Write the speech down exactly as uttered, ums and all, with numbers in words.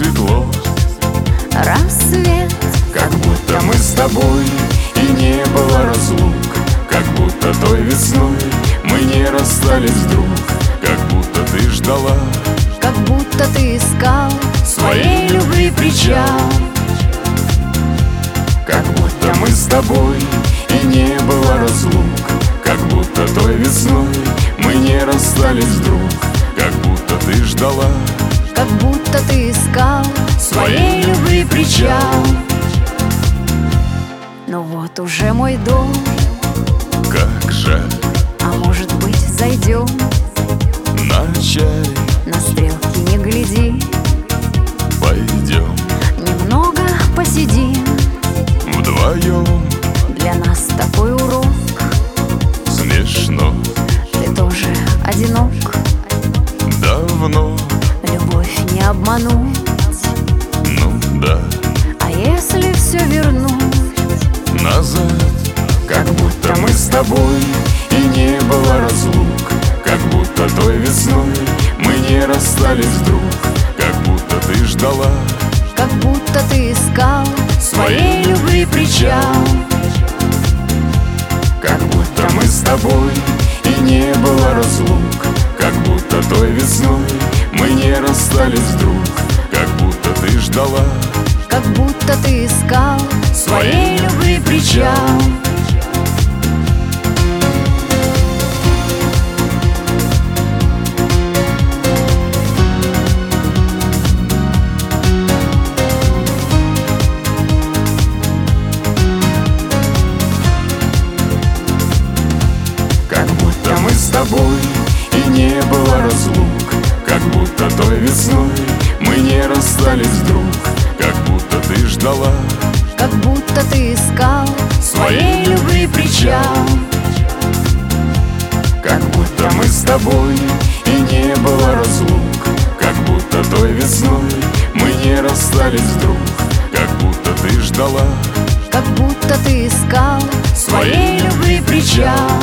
светло, рассвет. как будто мы с тобой и не было разлук, как будто той весной мы не расстались вдруг, как будто ты ждала, Как будто ты искал своей любви причал, как будто мы с тобой и не было разлук, как будто той весной мы не расстались вдруг, как будто ты ждала, Как будто ты искал своей любви причал. Но вот уже мой дом, Как жаль, а может быть зайдем на чай на стрелки не гляди, пойдем немного посидим. вдвоем. Для нас такой урок, Смешно, ты тоже одинок. давно, Любовь не обмануть, ну да, а если все вернуть? назад, как будто мы с тобой и не было разлук, как будто той весной мы не расстались вдруг, как будто ты ждала, Как будто ты искал своей любви причал, как будто мы с тобой и не было разлук, как будто той весной мы не расстались вдруг, как будто ты ждала, Как будто ты искал своей любви причал. Как будто мы с тобой и не было разлук, как будто той весной мы не расстались вдруг, как будто ты ждала, Как будто ты искал своей любви причал, как будто мы с тобой и не было разлук, как будто той весной мы не расстались вдруг, как будто ты ждала, Как будто ты искал своей любви причал.